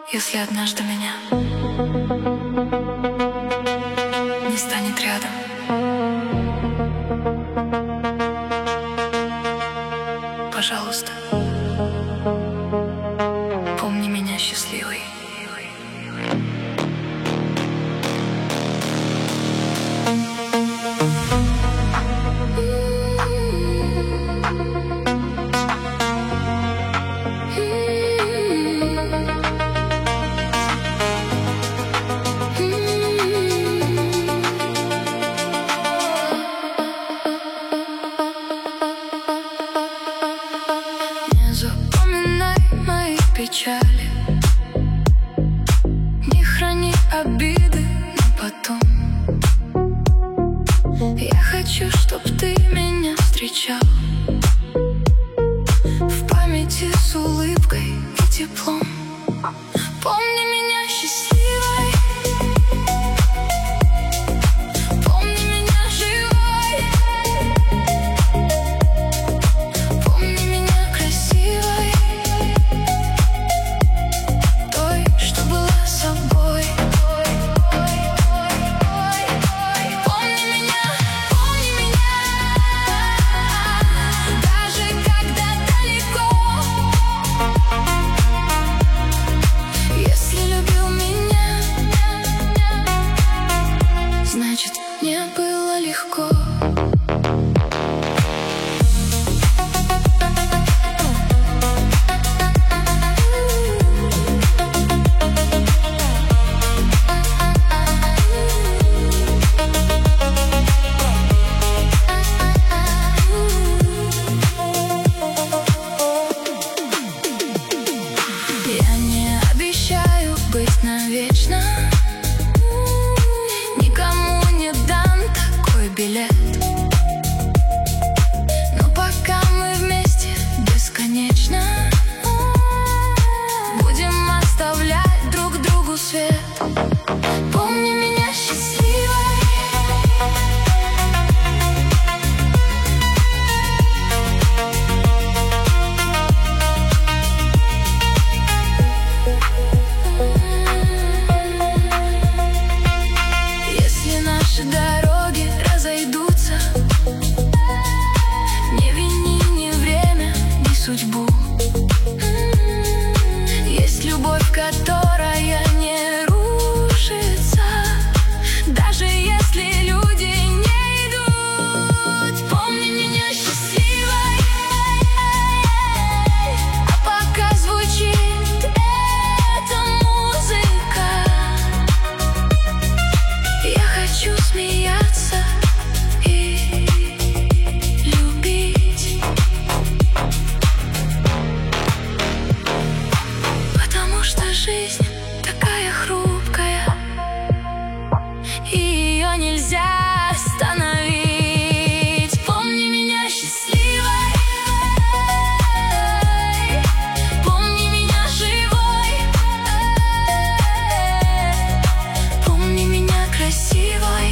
Если однажды меня не станет рядом, пожалуйста, помни меня счастливой. Не запоминай мои печали, не храни обиды на потом. Я хочу, чтоб ты меня встречал в памяти с улыбкой и теплом. Помни меня счастливой, помни меня живой, помни меня красивой, той, что была собой. Помни меня, даже когда далеко. Если любил меня, значит, мне было легко. Я не обещаю быть навечно, никому не дам такой билет. Но пока мы вместе бесконечно, будем оставлять друг другу свет. Помни меня счастливой, если наши дороги разойдутся, не вини ни время, ни судьбу. Есть любовь, которая не рушится, даже если люди не идут. Помни меня счастливой, а пока звучит эта музыка, я хочу смеяться и любить, потому что жизнь такая хрупкая, и ее нельзя остановить. Помни меня счастливой, помни меня живой, помни меня красивой,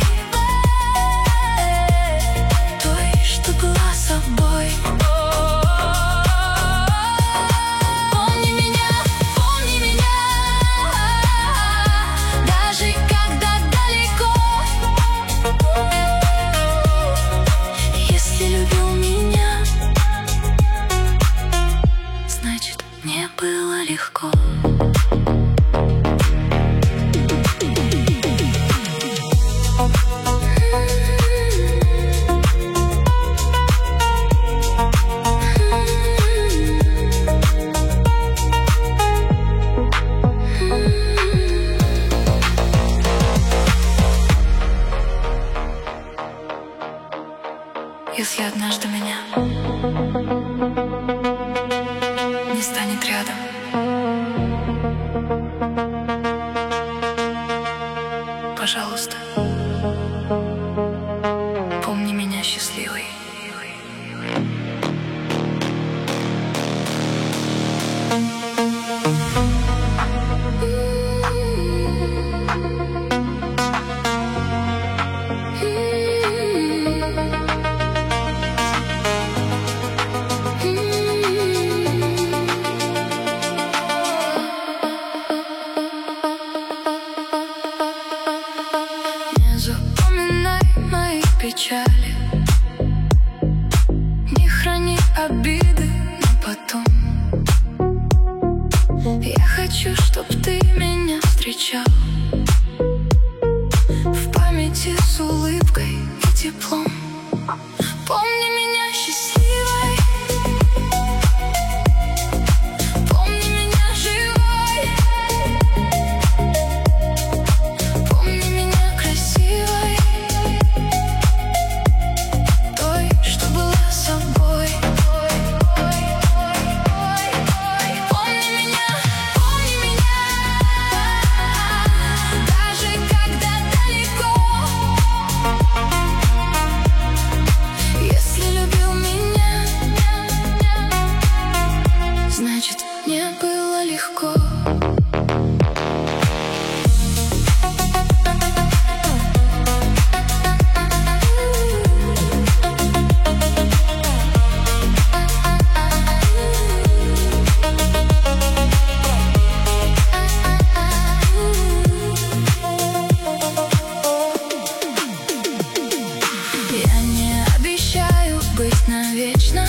той, что была собой. Помни меня, даже когда далеко. Если любил меня, значит, мне было легко. Если однажды меня не станет рядом, пожалуйста, помни меня счастливой. начал. В памяти с улыбкой и теплом. Помни меня счастливой, помни меня живой, помни меня красивой, той, что была собой. Помни меня, даже когда далеко. Если любил меня, значит, мне было легко. Я не обещаю быть навечно,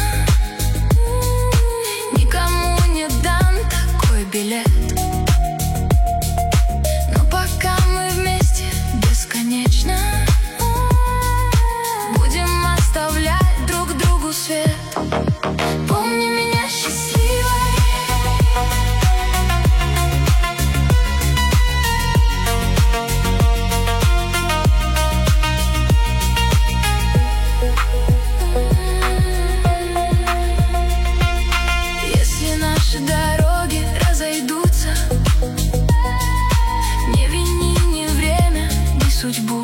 никому не дан такой билет. Но пока мы вместе бесконечно, будем оставлять друг другу свет. Помни меня счастливой, если наши дороги разойдутся, не вини ни время, ни судьбу.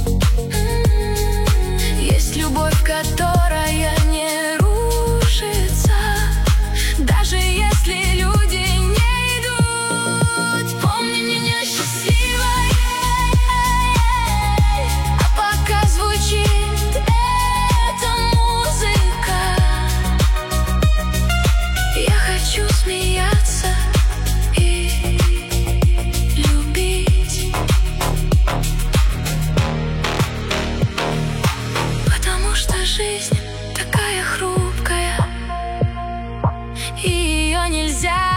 Есть любовь, которая не рушится, даже если люди не идут. Помни меня счастливой, а пока звучит эта музыка, я хочу смеяться и любить, потому что жизнь такая хрупкая, и ее нельзя